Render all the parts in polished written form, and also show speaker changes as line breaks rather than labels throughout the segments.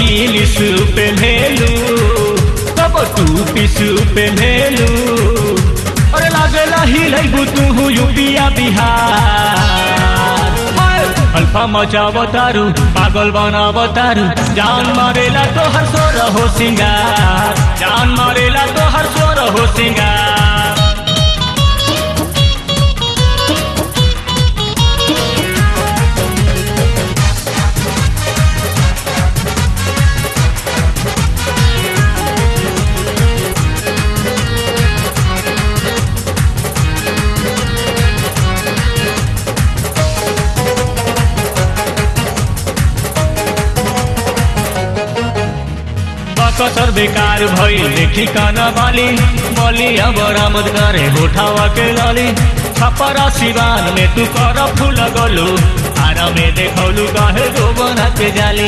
Jeans पेन्हेलू कब two पीस पेन्हेलू अरे लागेला हिलैबू तू यूपिया बिहार अल्फा मचावतारू पागल बनावतारू जान मारेला तो हर सो रहो सिंगार जान मारेला तो हर सो रहो सिंगार कसर बेकार भई देखी काना बाली बलिया बरामद करे होठावा के लाली छपरा सिवान में तू कर फूल गलू आरा में देखौलू कहे जो बना के जाली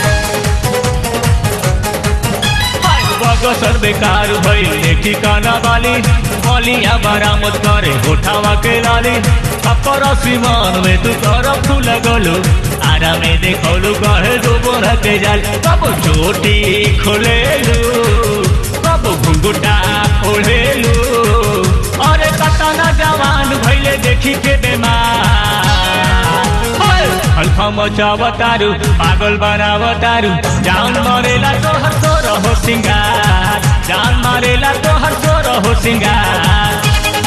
कसर बेकार भई देखी काना बाली बलिया बरामद करे होठावा के लाली छपरा सिवान में तू कर फूल गलू आरा में देखौलू कहे जो बना के जाली कब चोटी खोलेलू कब घुंघुटा खोलेलू अरे कतना जवान भैले देखी के बेमार अल्फा मचावतारू पागल बनावतारू जान मारेला तो हर सो रहो सिंगार जान मारेला तो हर सो रहो सिंगार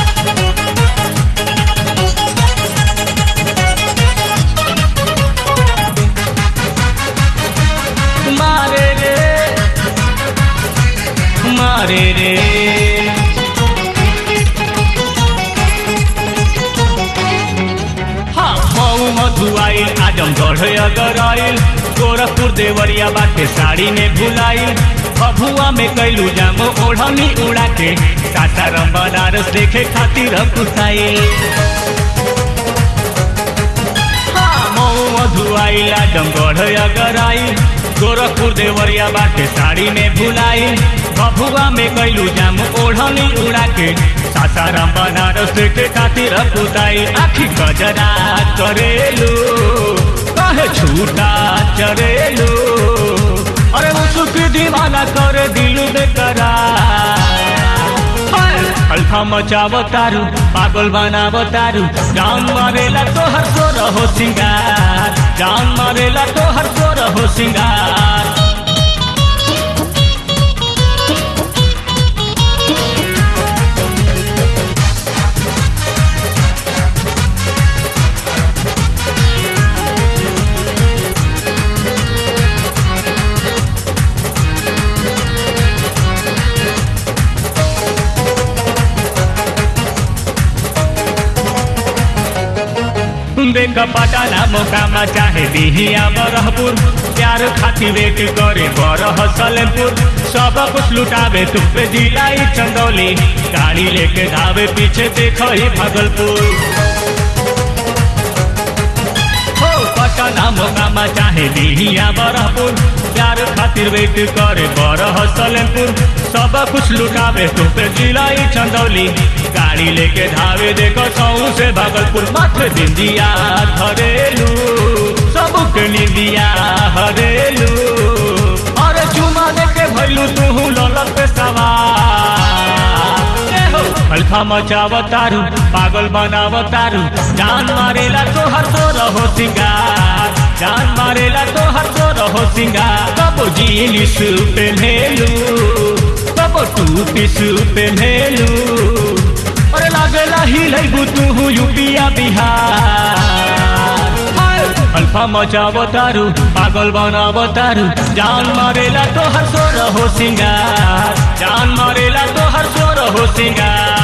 मारे रे मारे रे हाँ मऊ मधुआइल आजमगढ़ अगर आइल गोरखपुर देवरिया बाटे साड़ी में भुलाइल भभुआ में कैलू जाम ओढ़नी उड़ा के सासाराम बनारस देखे खातिर कुसाइल मऊ मधुआइल आजमगढ़ अगर आइल गोरखपुर देवरिया बाटे साड़ी में भुलाई भभुआ में कैलू जाम ओढ़नी उड़ा के सासाराम बनारस के खातिर कुदाई आखी गजरा करेलू कहे छूटा चरेलू अरे उसकी दीवाना करे दिल बेकरार अल्फा मचावतारू पागल बनावतारू जान मारेला तो हर सो रहो सिंगार जान मारेला तो हर सो रहो सिंगार देख पटाना मोकामा चाहे बिहिया बरहपुर प्यार खातिर वेट करे बरह सलेमपुर सब कुछ लुटावे तुम पे जिलाई चंदौली गाड़ी लेके धावे पीछे देखो ही भागलपुर हो पटाना मोकामा चाहे बिहिया बरहपुर प्यार खातिर वेट करे बरह सलेमपुर सब कुछ लुटावे तुम पे जिलाई चंदौली गाड़ी लेके धावे देखो छऊ से भागलपुर माथे बिंदिया धरेलू सबके निंदिया हरेलू अरे चुमा देके भैलू तू ललक पे सवार अल्फा मचावतारू पागल बनावतारू जान मारेला तो हर सो रहो सिंगार जान मारेला तो हर सो रहो सिंगार कब जीन्स पेन्हेलू कब टू पीस पेन्हेलू अरे लागेला हिलैबू तू यूपिया बिहार अल्फा मचावतारू पागल बनावतारू जान मारेला तो हर सो रहो सिंगार जान मारेला तो हर सो रहो सिंगार।